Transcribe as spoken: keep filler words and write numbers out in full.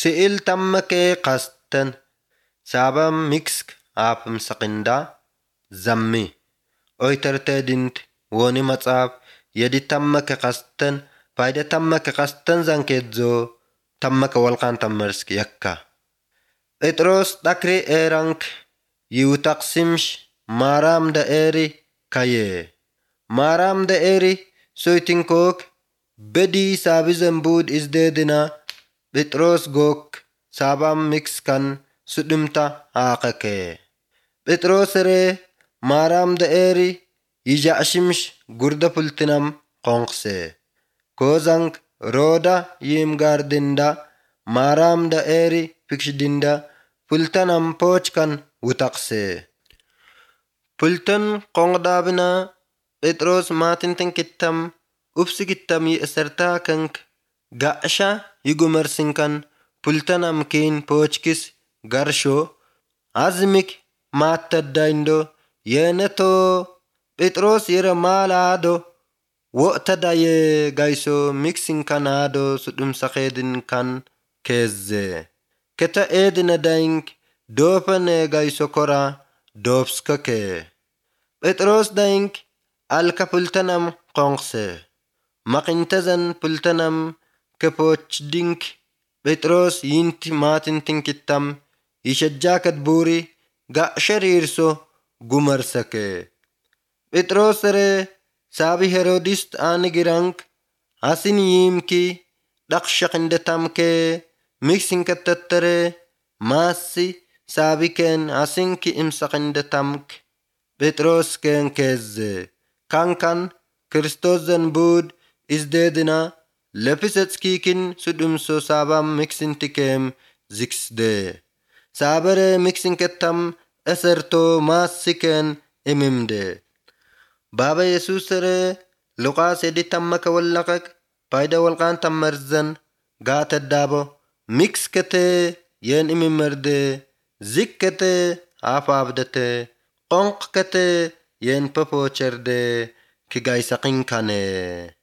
سئل تمك قستن سابم ميكسك آبم سقندا زمي oytartedint woni matsaaf yedi tammaka qastan fayda tammaka qastan zankedzo tammaka walqan tammersk yakka Petros dakri erank yutaqsimsh maram da eri kaye maram da eri soytinkok bedi sabizem bud isdedina Petros gok sabam mixkan sudumta haaqake Petros re maram da eri yijashimsh gurda pultinam qonqse kozank roda yim gardinda maram da eri pikshdinda pultanam pochkan wutaqse pultan qongdabina Petros matinten kittam upsi kittam yesarta kank gaasha yugumarsinkan pultanam kin pochkis garsho azmik mattadaindo yeneto Petros yera malado waqtada ye gayso mixing kanado sudum saqedin kan keze keta edina daink dopane gayso kora dopskake Petros daink alka pultanam qonqse maqintazan pultanam kapochdink Petros yinti matintin kittam yishajjakat buri ga sharirso gumarsake Petros re sabi Herodist anigirank asin yimki daqshaqindatamke mixin kattattare masi sabi ken asinki imsaqindatamk Petros ken keze kankan Kristos zan bud isdedina lefisetskikin sudumso sabam mixin tikem ziksde sabere mixin kettam eserto masiken imimde Baba Yesus re Luqas editamaka wallaqak payda walqan tammarzan gata dabo mix kete yen imimerde zikkete afabdete qonq kete yen papocherde ki gaysaqin kane